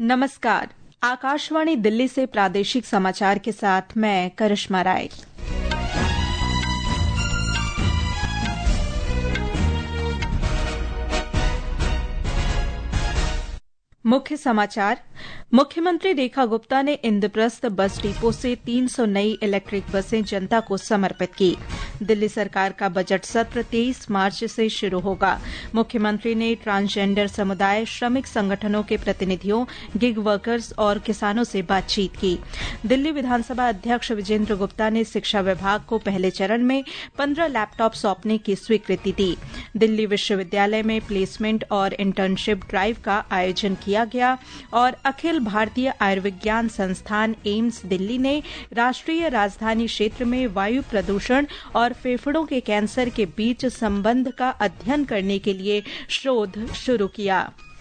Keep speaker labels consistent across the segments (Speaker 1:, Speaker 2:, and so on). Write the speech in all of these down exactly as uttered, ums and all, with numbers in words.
Speaker 1: नमस्कार। आकाशवाणी दिल्ली से प्रादेशिक समाचार के साथ मैं करिश्मा राय। मुख्य समाचार। मुख्यमंत्री रेखा गुप्ता ने इंद्रप्रस्थ बस डिपो से तीन सौ नई इलेक्ट्रिक बसें जनता को समर्पित की। दिल्ली सरकार का बजट सत्र तेईस मार्च से शुरू होगा। मुख्यमंत्री ने ट्रांसजेंडर समुदाय, श्रमिक संगठनों के प्रतिनिधियों, गिग वर्कर्स और किसानों से बातचीत की। दिल्ली विधानसभा अध्यक्ष विजेंद्र गुप्ता ने शिक्षा विभाग को पहले चरण में पंद्रह लैपटॉप सौंपने की स्वीकृति दी। दिल्ली विश्वविद्यालय में प्लेसमेंट और इंटर्नशिप ड्राइव का आयोजन किया गया और अखिल भारतीय आयुर्विज्ञान संस्थान एम्स दिल्ली ने राष्ट्रीय राजधानी क्षेत्र में वायु प्रदूषण और फेफड़ों के कैंसर के बीच संबंध का अध्ययन करने के लिए शोध शुरू किया।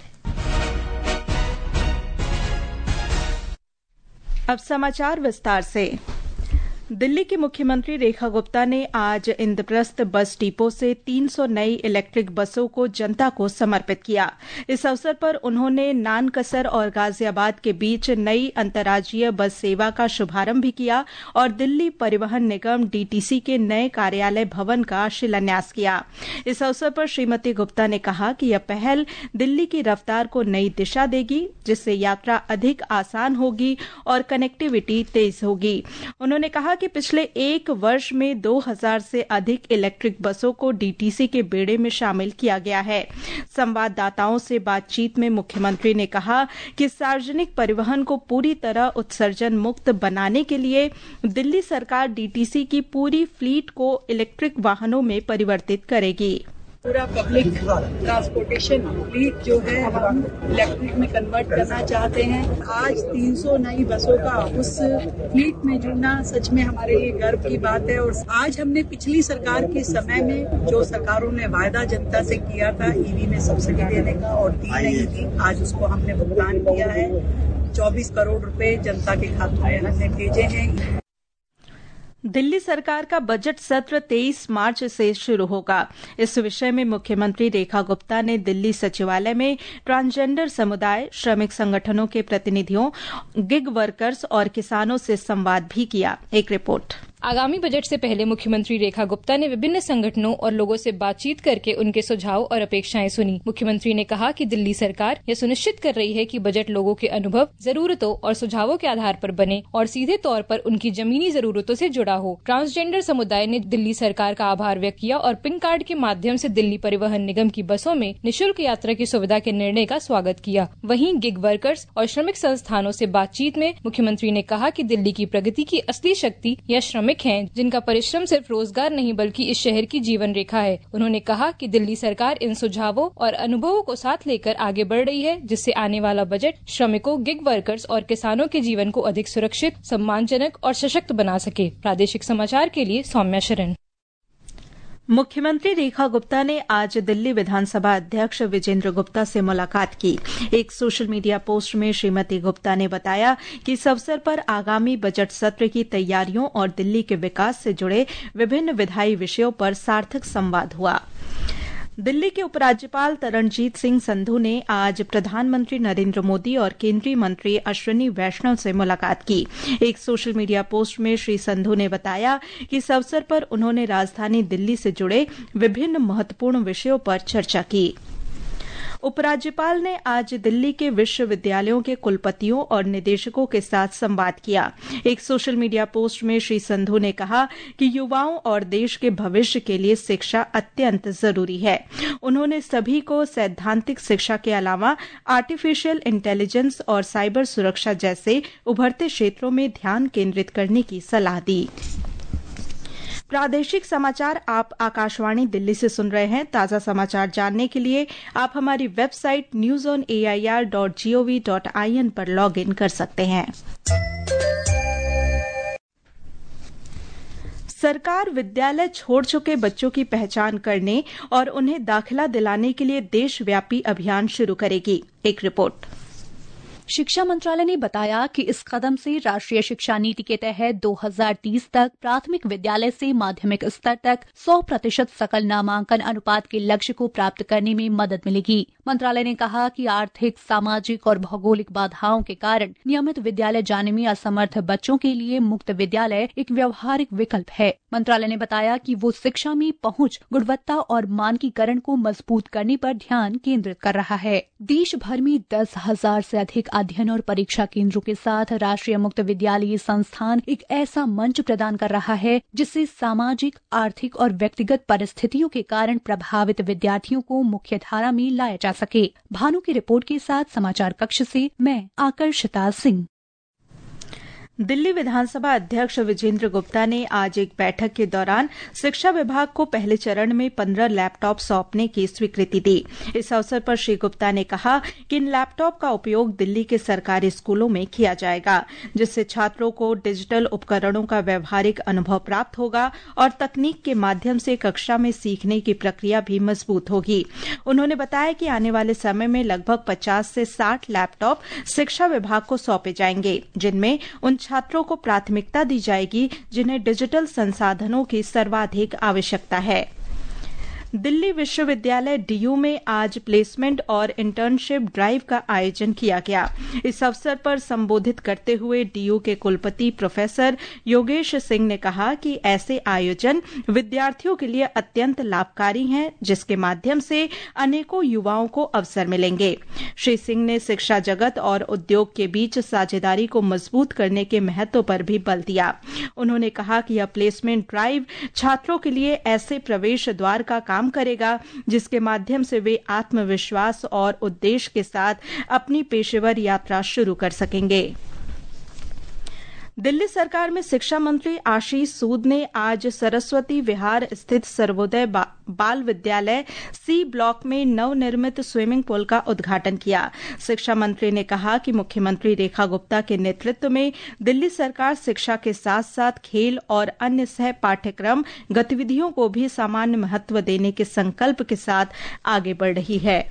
Speaker 1: अब समाचार विस्तार से। दिल्ली की मुख्यमंत्री रेखा गुप्ता ने आज इंद्रप्रस्थ बस डिपो से तीन सौ नई इलेक्ट्रिक बसों को जनता को समर्पित किया। इस अवसर पर उन्होंने नानकसर और गाजियाबाद के बीच नई अंतर्राज्यीय बस सेवा का शुभारंभ भी किया और दिल्ली परिवहन निगम डीटीसी के नए कार्यालय भवन का शिलान्यास किया। इस अवसर पर श्रीमती गुप्ता ने कहा कि यह पहल दिल्ली की रफ्तार को नई दिशा देगी, जिससे यात्रा अधिक आसान होगी और कनेक्टिविटी तेज होगी। उन्होंने कहा कि पिछले एक वर्ष में दो हज़ार से अधिक इलेक्ट्रिक बसों को डीटीसी के बेड़े में शामिल किया गया है। संवाददाताओं से बातचीत में मुख्यमंत्री ने कहा कि सार्वजनिक परिवहन को पूरी तरह उत्सर्जन मुक्त बनाने के लिए दिल्ली सरकार डीटीसी की पूरी फ्लीट को इलेक्ट्रिक वाहनों में परिवर्तित करेगी।
Speaker 2: पूरा पब्लिक ट्रांसपोर्टेशन फ्लीट जो है हम इलेक्ट्रिक में कन्वर्ट करना चाहते हैं। आज तीन सौ नई बसों का उस फ्लीट में जुड़ना सच में हमारे लिए गर्व की बात है। और आज हमने पिछली सरकार के समय में जो सरकारों ने वायदा जनता से किया था ईवी में सब्सिडी देने का और दी नहीं थी, आज उसको हमने भुगतान किया है। चौबीस करोड़ रुपए जनता के खातों में हमने भेजे हैं।
Speaker 1: दिल्ली सरकार का बजट सत्र तेईस मार्च से शुरू होगा। इस विषय में मुख्यमंत्री रेखा गुप्ता ने दिल्ली सचिवालय में ट्रांसजेंडर समुदाय, श्रमिक संगठनों के प्रतिनिधियों, गिग वर्कर्स और किसानों से संवाद भी किया। एक रिपोर्ट।
Speaker 3: आगामी बजट से पहले मुख्यमंत्री रेखा गुप्ता ने विभिन्न संगठनों और लोगों से बातचीत करके उनके सुझाव और अपेक्षाएं सुनी। मुख्यमंत्री ने कहा कि दिल्ली सरकार यह सुनिश्चित कर रही है कि बजट लोगों के अनुभव, जरूरतों और सुझावों के आधार पर बने और सीधे तौर पर उनकी जमीनी जरूरतों से जुड़ा हो। ट्रांसजेंडर समुदाय ने दिल्ली सरकार का आभार व्यक्त किया और पिंक कार्ड के माध्यम से दिल्ली परिवहन निगम की बसों में निःशुल्क यात्रा की सुविधा के निर्णय का स्वागत किया। वहीं गिग वर्कर्स और श्रमिक संस्थानों से बातचीत में मुख्यमंत्री ने कहा कि दिल्ली की प्रगति की असली शक्ति यह श्रमिक हैं, जिनका परिश्रम सिर्फ रोजगार नहीं बल्कि इस शहर की जीवन रेखा है। उन्होंने कहा कि दिल्ली सरकार इन सुझावों और अनुभवों को साथ लेकर आगे बढ़ रही है, जिससे आने वाला बजट श्रमिकों, गिग वर्कर्स और किसानों के जीवन को अधिक सुरक्षित, सम्मानजनक और सशक्त बना सके। प्रादेशिक समाचार के लिए सौम्या शरण।
Speaker 1: मुख्यमंत्री रेखा गुप्ता ने आज दिल्ली विधानसभा अध्यक्ष विजेंद्र गुप्ता से मुलाकात की। एक सोशल मीडिया पोस्ट में श्रीमती गुप्ता ने बताया कि इस अवसर पर आगामी बजट सत्र की तैयारियों और दिल्ली के विकास से जुड़े विभिन्न विधायी विषयों पर सार्थक संवाद हुआ। दिल्ली के उपराज्यपाल तरणजीत सिंह संधू ने आज प्रधानमंत्री नरेंद्र मोदी और केंद्रीय मंत्री अश्विनी वैष्णव से मुलाकात की। एक सोशल मीडिया पोस्ट में श्री संधू ने बताया कि इस अवसर पर उन्होंने राजधानी दिल्ली से जुड़े विभिन्न महत्वपूर्ण विषयों पर चर्चा की। उपराज्यपाल ने आज दिल्ली के विश्वविद्यालयों के कुलपतियों और निदेशकों के साथ संवाद किया। एक सोशल मीडिया पोस्ट में श्री संधू ने कहा कि युवाओं और देश के भविष्य के लिए शिक्षा अत्यंत जरूरी है। उन्होंने सभी को सैद्धांतिक शिक्षा के अलावा आर्टिफिशियल इंटेलिजेंस और साइबर सुरक्षा जैसे उभरते क्षेत्रों में ध्यान केंद्रित करने की सलाह दी। प्रादेशिक समाचार आप आकाशवाणी दिल्ली से सुन रहे हैं। ताजा समाचार जानने के लिए आप हमारी website news on A I R dot G O V dot I N पर लॉग इन कर सकते हैं। सरकार विद्यालय छोड़ चुके बच्चों की पहचान करने और उन्हें दाखिला दिलाने के लिए देशव्यापी अभियान शुरू करेगी। एक रिपोर्ट।
Speaker 4: शिक्षा मंत्रालय ने बताया कि इस कदम से राष्ट्रीय शिक्षा नीति के तहत दो हज़ार तीस तक प्राथमिक विद्यालय से माध्यमिक स्तर तक सौ प्रतिशत सकल नामांकन अनुपात के लक्ष्य को प्राप्त करने में मदद मिलेगी। मंत्रालय ने कहा कि आर्थिक, सामाजिक और भौगोलिक बाधाओं के कारण नियमित विद्यालय जाने में असमर्थ बच्चों के लिए मुक्त विद्यालय एक व्यवहारिक विकल्प है। मंत्रालय ने बताया कि वो शिक्षा में पहुंच, गुणवत्ता और मानकीकरण को मजबूत करने पर ध्यान केंद्रित कर रहा है। देश भर में दस हजार से अधिक अध्ययन और परीक्षा केंद्रों के साथ राष्ट्रीय मुक्त विद्यालय संस्थान एक ऐसा मंच प्रदान कर रहा है जिससे सामाजिक, आर्थिक और व्यक्तिगत परिस्थितियों के कारण प्रभावित विद्यार्थियों को मुख्य धारा में लाया जा सके। भानु की रिपोर्ट के साथ समाचार कक्ष से मैं आकर्षिता सिंह।
Speaker 1: दिल्ली विधानसभा अध्यक्ष विजेंद्र गुप्ता ने आज एक बैठक के दौरान शिक्षा विभाग को पहले चरण में पंद्रह लैपटॉप सौंपने की स्वीकृति दी। इस अवसर पर श्री गुप्ता ने कहा कि इन लैपटॉप का उपयोग दिल्ली के सरकारी स्कूलों में किया जाएगा, जिससे छात्रों को डिजिटल उपकरणों का व्यवहारिक अनुभव प्राप्त होगा और तकनीक के माध्यम से कक्षा में सीखने की प्रक्रिया भी मजबूत होगी। उन्होंने बताया कि आने वाले समय में लगभग पचास से साठ लैपटॉप शिक्षा विभाग को सौंपे जाएंगे, जिनमें उन छात्रों को प्राथमिकता दी जाएगी जिन्हें डिजिटल संसाधनों की सर्वाधिक आवश्यकता है। दिल्ली विश्वविद्यालय डीयू में आज प्लेसमेंट और इंटर्नशिप ड्राइव का आयोजन किया गया। इस अवसर पर संबोधित करते हुए डीयू के कुलपति प्रोफेसर योगेश सिंह ने कहा कि ऐसे आयोजन विद्यार्थियों के लिए अत्यंत लाभकारी हैं, जिसके माध्यम से अनेकों युवाओं को अवसर मिलेंगे। श्री सिंह ने शिक्षा जगत और उद्योग के बीच साझेदारी को मजबूत करने के महत्व पर भी बल दिया। उन्होंने कहा कि यह प्लेसमेंट ड्राइव छात्रों के लिए ऐसे प्रवेश द्वार का काम करेगा जिसके माध्यम से वे आत्मविश्वास और उद्देश्य के साथ अपनी पेशेवर यात्रा शुरू कर सकेंगे। दिल्ली सरकार में शिक्षा मंत्री आशीष सूद ने आज सरस्वती विहार स्थित सर्वोदय बा, बाल विद्यालय सी ब्लॉक में नवनिर्मित स्विमिंग पूल का उद्घाटन किया। शिक्षा मंत्री ने कहा कि मुख्यमंत्री रेखा गुप्ता के नेतृत्व में दिल्ली सरकार शिक्षा के साथ साथ खेल और अन्य सह पाठ्यक्रम गतिविधियों को भी सामान्य महत्व देने के संकल्प के साथ आगे बढ़ रही है।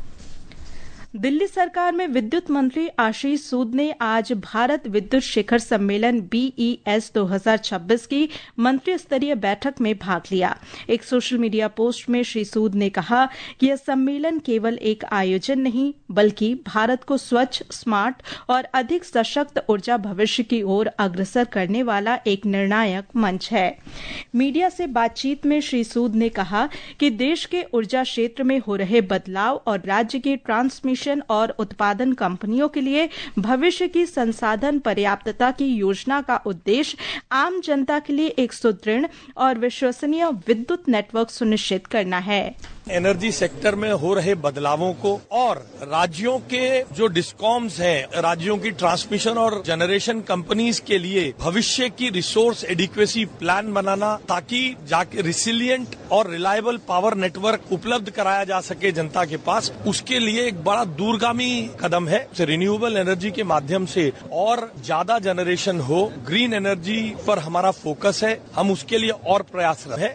Speaker 1: दिल्ली सरकार में विद्युत मंत्री आशीष सूद ने आज भारत विद्युत शिखर सम्मेलन बीईएस दो हज़ार छब्बीस की मंत्री स्तरीय बैठक में भाग लिया। एक सोशल मीडिया पोस्ट में श्री सूद ने कहा कि यह सम्मेलन केवल एक आयोजन नहीं, बल्कि भारत को स्वच्छ, स्मार्ट और अधिक सशक्त ऊर्जा भविष्य की ओर अग्रसर करने वाला एक निर्णायक मंच है। मीडिया से बातचीत में श्री सूद ने कहा कि देश के ऊर्जा क्षेत्र में हो रहे बदलाव और राज्य की ट्रांसमिशन और उत्पादन कंपनियों के लिए भविष्य की संसाधन पर्याप्तता की योजना का उद्देश्य आम जनता के लिए एक सुदृढ़ और विश्वसनीय विद्युत नेटवर्क सुनिश्चित करना है।
Speaker 5: एनर्जी सेक्टर में हो रहे बदलावों को और राज्यों के जो डिस्कॉम्स हैं, राज्यों की ट्रांसमिशन और जनरेशन कंपनीज के लिए भविष्य की रिसोर्स एडिक्वेसी प्लान बनाना, ताकि जाके रिसिलिएंट और रिलायबल पावर नेटवर्क उपलब्ध कराया जा सके जनता के पास, उसके लिए एक बड़ा दूरगामी कदम है। रिन्यूएबल एनर्जी के माध्यम से और ज्यादा जनरेशन हो, ग्रीन एनर्जी पर हमारा फोकस है, हम उसके लिए और प्रयासरत है।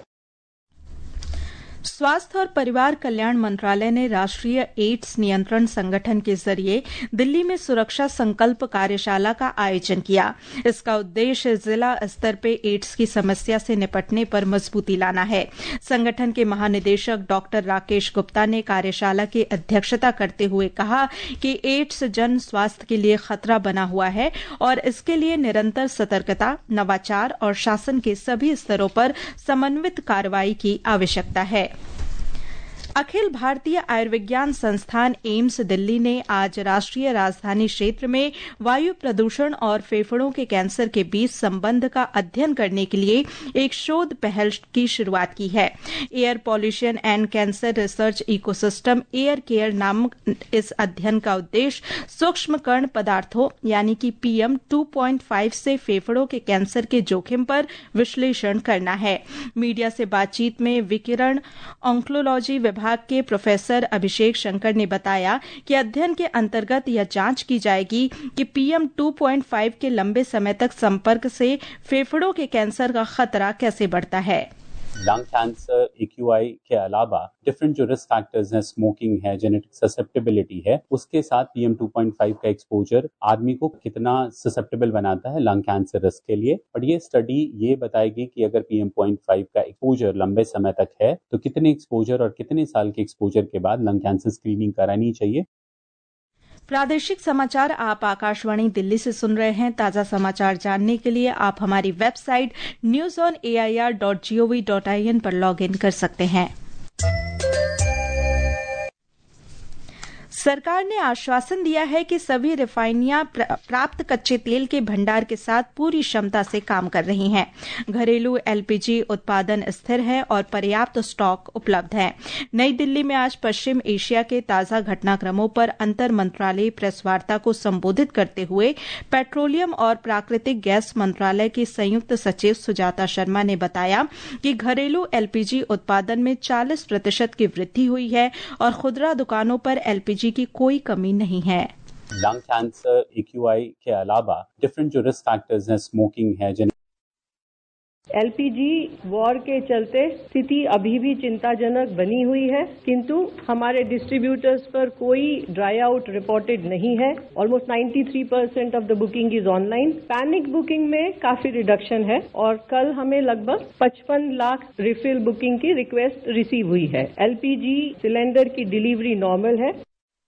Speaker 1: स्वास्थ्य और परिवार कल्याण मंत्रालय ने राष्ट्रीय एड्स नियंत्रण संगठन के जरिए दिल्ली में सुरक्षा संकल्प कार्यशाला का आयोजन किया। इसका उद्देश्य जिला स्तर पर एड्स की समस्या से निपटने पर मजबूती लाना है। संगठन के महानिदेशक डॉक्टर राकेश गुप्ता ने कार्यशाला की अध्यक्षता करते हुए कहा कि एड्स जन स्वास्थ्य के लिए खतरा बना हुआ है और इसके लिए निरंतर सतर्कता, नवाचार और शासन के सभी स्तरों पर समन्वित कार्रवाई की आवश्यकता है। अखिल भारतीय आयुर्विज्ञान संस्थान एम्स दिल्ली ने आज राष्ट्रीय राजधानी क्षेत्र में वायु प्रदूषण और फेफड़ों के कैंसर के बीच संबंध का अध्ययन करने के लिए एक शोध पहल की शुरुआत की है। Air pollution and cancer research ecosystem air care नामक इस अध्ययन का उद्देश्य सूक्ष्म कण पदार्थों यानी कि पीएम टू पॉइंट फाइव से फेफड़ों के कैंसर के जोखिम पर विश्लेषण करना है। मीडिया से बातचीत में विकिरण ऑन्कोलॉजी विभाग के प्रोफेसर अभिषेक शंकर ने बताया कि अध्ययन के अंतर्गत यह जांच की जाएगी कि पीएम टू पॉइंट फाइव के लंबे समय तक संपर्क से फेफड़ों के कैंसर का खतरा कैसे बढ़ता है।
Speaker 6: Lung cancer, A Q I के अलावा डिफरेंट जो रिस्क फैक्टर्स हैं, स्मोकिंग है, जेनेटिक ससेप्टेबिलिटी है, उसके साथ P M two point five का एक्सपोजर आदमी को कितना ससेप्टेबल बनाता है लंग कैंसर रिस्क के लिए। और ये स्टडी ये बताएगी कि अगर P M two point five का एक्सपोजर लंबे समय तक है तो कितने एक्सपोजर और कितने साल के एक्सपोजर के बाद लंग कैंसर स्क्रीनिंग करानी चाहिए।
Speaker 1: प्रादेशिक समाचार आप आकाशवाणी दिल्ली से सुन रहे हैं। ताजा समाचार जानने के लिए आप हमारी website news on A I R dot G O V dot I N पर लॉग इन कर सकते हैं। सरकार ने आश्वासन दिया है कि सभी रिफाइनरियां प्राप्त कच्चे तेल के भंडार के साथ पूरी क्षमता से काम कर रही हैं। घरेलू एल पी जी उत्पादन स्थिर है और पर्याप्त स्टॉक उपलब्ध है। नई दिल्ली में आज पश्चिम एशिया के ताजा घटनाक्रमों पर अंतर मंत्रालय प्रेस वार्ता को संबोधित करते हुए पेट्रोलियम और प्राकृतिक गैस मंत्रालय की संयुक्त सचिव सुजाता शर्मा ने बताया कि घरेलू एल पी जी उत्पादन में चालीस प्रतिशत की वृद्धि हुई है और खुदरा दुकानों पर एल पी जी की कोई कमी नहीं है।
Speaker 6: Lung cancer, A Q I के अलावा डिफरेंट जो रिस्क फैक्टर्स हैं, स्मोकिंग है,
Speaker 7: एल पी जी वॉर के चलते स्थिति अभी भी चिंताजनक बनी हुई है, किंतु हमारे डिस्ट्रीब्यूटर्स पर कोई ड्राई आउट रिपोर्टेड नहीं है। ऑलमोस्ट तिरानवे percent of the booking is online. Panic booking में काफी रिडक्शन है और कल हमें लगभग पचपन लाख रिफिल बुकिंग की रिक्वेस्ट रिसीव हुई है। एल पी जी सिलेंडर की डिलीवरी नॉर्मल है।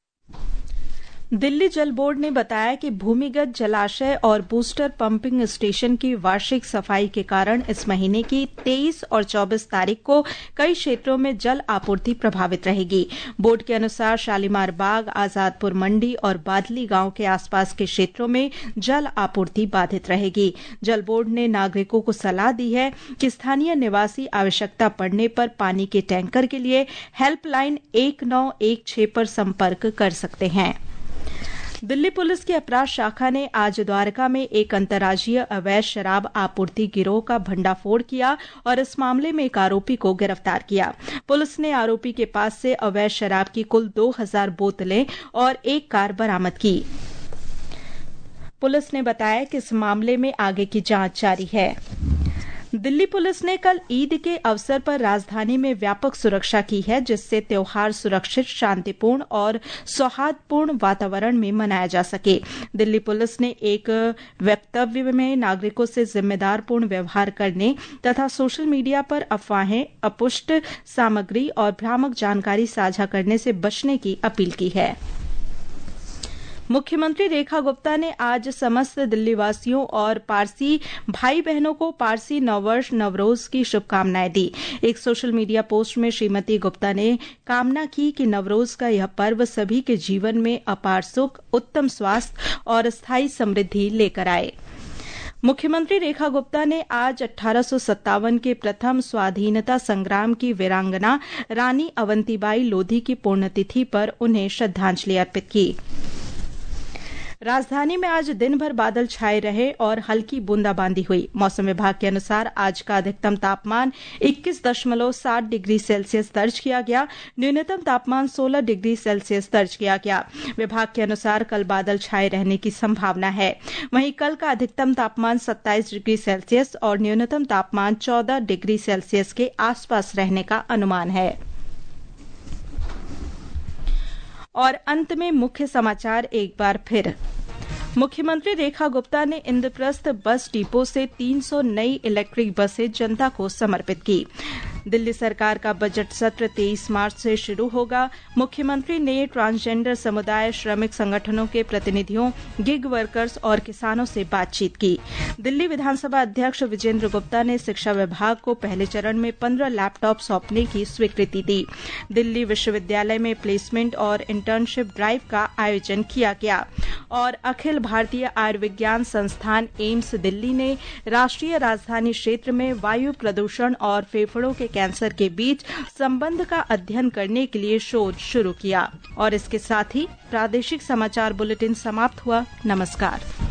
Speaker 1: दिल्ली जल बोर्ड ने बताया कि भूमिगत जलाशय और बूस्टर पंपिंग स्टेशन की वार्षिक सफाई के कारण इस महीने की तेईस और चौबीस तारीख को कई क्षेत्रों में जल आपूर्ति प्रभावित रहेगी। बोर्ड के अनुसार शालीमार बाग, आजादपुर मंडी और बादली गांव के आसपास के क्षेत्रों में जल आपूर्ति बाधित रहेगी। जल बोर्ड ने नागरिकों को सलाह दी है कि स्थानीय निवासी आवश्यकता पड़ने पर पानी के टैंकर के लिए हेल्पलाइन एक नौ एक छह पर संपर्क कर सकते हैं। दिल्ली पुलिस की अपराध शाखा ने आज द्वारका में एक अंतर्राज्यीय अवैध शराब आपूर्ति गिरोह का भंडाफोड़ किया और इस मामले में एक आरोपी को गिरफ्तार किया। पुलिस ने आरोपी के पास से अवैध शराब की कुल दो हजार बोतलें और एक कार बरामद की। पुलिस ने बताया कि इस मामले में आगे की जांच जारी है। दिल्ली पुलिस ने कल ईद के अवसर पर राजधानी में व्यापक सुरक्षा की है, जिससे त्योहार सुरक्षित, शांतिपूर्ण और सौहार्दपूर्ण वातावरण में मनाया जा सके। दिल्ली पुलिस ने एक वक्तव्य में नागरिकों से जिम्मेदारपूर्ण व्यवहार करने तथा सोशल मीडिया पर अफवाहें, अपुष्ट सामग्री और भ्रामक जानकारी साझा करने से बचने की अपील की है। मुख्यमंत्री रेखा गुप्ता ने आज समस्त दिल्लीवासियों और पारसी भाई बहनों को पारसी नववर्ष नवरोज की शुभकामनाएं दी। एक सोशल मीडिया पोस्ट में श्रीमती गुप्ता ने कामना की कि नवरोज का यह पर्व सभी के जीवन में अपार सुख, उत्तम स्वास्थ्य और स्थायी समृद्धि लेकर आए। मुख्यमंत्री रेखा गुप्ता ने आज अठारह सौ सत्तावन के प्रथम स्वाधीनता संग्राम की वीरांगना रानी अवंतीबाई लोधी की पुण्यतिथि पर उन्हें श्रद्धांजलि अर्पित की। राजधानी में आज दिन भर बादल छाए रहे और हल्की बूंदाबांदी हुई। मौसम विभाग के अनुसार आज का अधिकतम तापमान इक्कीस दशमलव सात डिग्री सेल्सियस दर्ज किया गया। न्यूनतम तापमान सोलह डिग्री सेल्सियस दर्ज किया गया। विभाग के अनुसार कल बादल छाए रहने की संभावना है। वहीं कल का अधिकतम तापमान सत्ताईस डिग्री सेल्सियस और न्यूनतम तापमान चौदह डिग्री सेल्सियस के आसपास रहने का अनुमान है। और अंत में मुख्य समाचार एक बार फिर। मुख्यमंत्री रेखा गुप्ता ने इंद्रप्रस्थ बस डिपो से तीन सौ नई इलेक्ट्रिक बसें जनता को समर्पित की। दिल्ली सरकार का बजट सत्र तेईस मार्च से शुरू होगा। मुख्यमंत्री ने ट्रांसजेंडर समुदाय, श्रमिक संगठनों के प्रतिनिधियों, गिग वर्कर्स और किसानों से बातचीत की। दिल्ली विधानसभा अध्यक्ष विजेंद्र गुप्ता ने शिक्षा विभाग को पहले चरण में पंद्रह लैपटॉप सौंपने की स्वीकृति दी। दिल्ली विश्वविद्यालय में प्लेसमेंट और इंटर्नशिप ड्राइव का आयोजन किया गया। और अखिल भारतीय आयुर्विज्ञान संस्थान एम्स दिल्ली ने राष्ट्रीय राजधानी क्षेत्र में वायु प्रदूषण और फेफड़ों के कैंसर के बीच संबंध का अध्ययन करने के लिए शोध शुरू किया। और इसके साथ ही प्रादेशिक समाचार बुलेटिन समाप्त हुआ। नमस्कार।